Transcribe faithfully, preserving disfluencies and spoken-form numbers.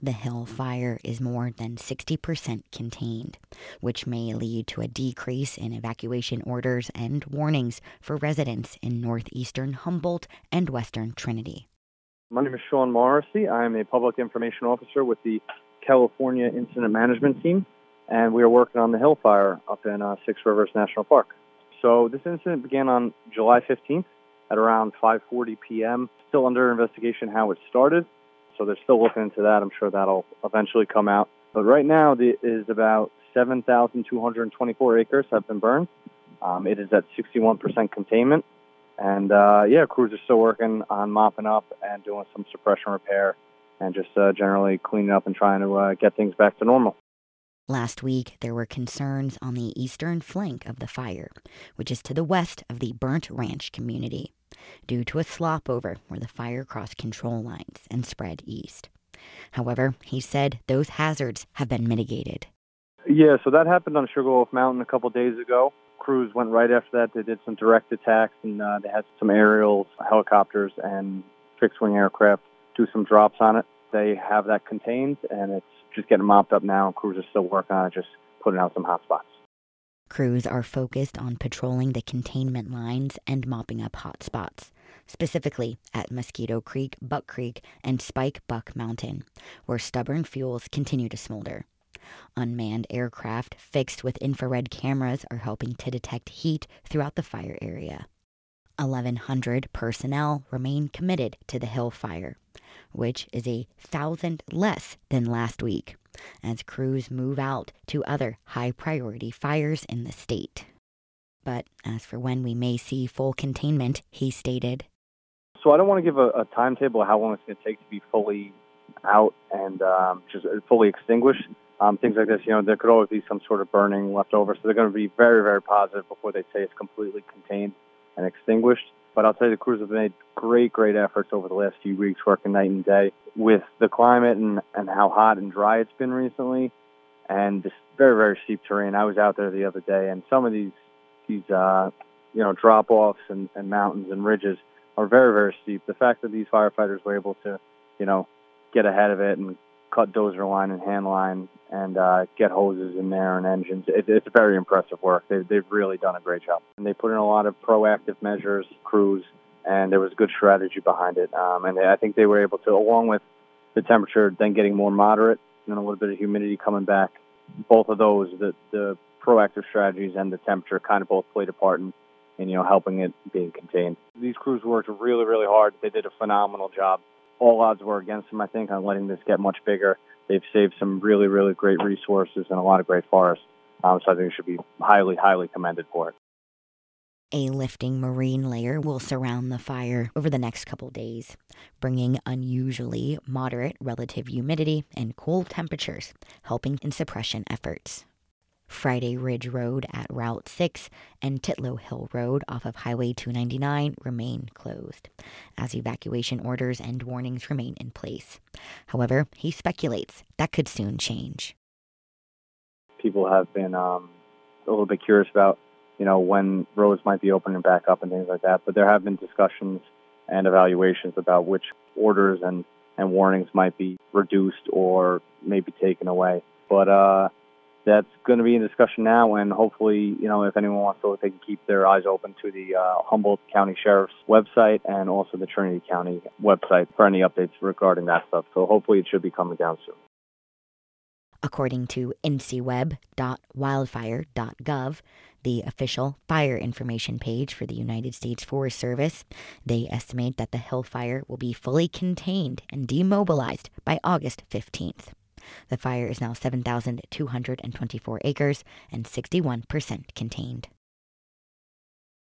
The Hill fire is more than sixty percent contained, which may lead to a decrease in evacuation orders and warnings for residents in northeastern Humboldt and western Trinity. My name is Sean Morrissey. I am a public information officer with the California Incident Management Team, and we are working on the Hill fire up in uh, Six Rivers National Park. So this incident began on July fifteenth at around five forty p.m. Still under investigation how it started. So they're still looking into that. I'm sure that'll eventually come out. But right now, it is about seven thousand two hundred twenty-four acres have been burned. Um, it is at sixty-one percent containment. And, uh, yeah, crews are still working on mopping up and doing some suppression repair and just uh, generally cleaning up and trying to uh, get things back to normal. Last week, there were concerns on the eastern flank of the fire, which is to the west of the Burnt Ranch community, due to a slop-over where the fire crossed control lines and spread east. However, he said those hazards have been mitigated. Yeah, so that happened on Sugarloaf Mountain a couple days ago. Crews went right after that. They did some direct attacks, and uh, they had some aerials, helicopters, and fixed-wing aircraft do some drops on it. They have that contained, and it's just getting mopped up now, and crews are still working on it, just putting out some hot spots. Crews are focused on patrolling the containment lines and mopping up hot spots, specifically at Mosquito Creek, Buck Creek, and Spike Buck Mountain, where stubborn fuels continue to smolder. Unmanned aircraft fixed with infrared cameras are helping to detect heat throughout the fire area. eleven hundred personnel remain committed to the Hill fire, which is a thousand less than last week, as crews move out to other high-priority fires in the state. But as for when we may see full containment, he stated, So I don't want to give a, a timetable of how long it's going to take to be fully out and um, just fully extinguished. Um, things like this, you know, there could always be some sort of burning left over, so they're going to be very, very positive before they say it's completely contained and extinguished. But I'll tell you, the crews have made great, great efforts over the last few weeks, working night and day with the climate and, and how hot and dry it's been recently, and this very, very steep terrain. I was out there the other day, and some of these, these uh, you know, drop-offs and, and mountains and ridges are very, very steep. The fact that these firefighters were able to, you know, get ahead of it and cut dozer line and hand line and uh, get hoses in there and engines. It, it's very impressive work. They, they've really done a great job. And they put in a lot of proactive measures, crews, and there was good strategy behind it. Um, and I think they were able to, along with the temperature then getting more moderate and a little bit of humidity coming back, both of those, the, the proactive strategies and the temperature kind of both played a part in, in, you know, helping it being contained. These crews worked really, really hard. They did a phenomenal job. All odds were against them, I think, on letting this get much bigger. They've saved some really, really great resources and a lot of great forests. Um, so I think it should be highly, highly commended for it. A lifting marine layer will surround the fire over the next couple days, bringing unusually moderate relative humidity and cool temperatures, helping in suppression efforts. Friday Ridge Road at Route six and Titlow Hill Road off of Highway two ninety-nine remain closed, as evacuation orders and warnings remain in place. However, he speculates that could soon change. People have been um, a little bit curious about, you know, when roads might be opening back up and things like that, but there have been discussions and evaluations about which orders and, and warnings might be reduced or maybe taken away. But, uh, that's going to be in discussion now, and hopefully, you know, if anyone wants to look, they can keep their eyes open to the uh, Humboldt County Sheriff's website and also the Trinity County website for any updates regarding that stuff. So hopefully it should be coming down soon. According to N C web dot wildfire dot gov, the official fire information page for the United States Forest Service, they estimate that the Hill fire will be fully contained and demobilized by August fifteenth. The fire is now seven thousand two hundred twenty-four acres and sixty-one percent contained.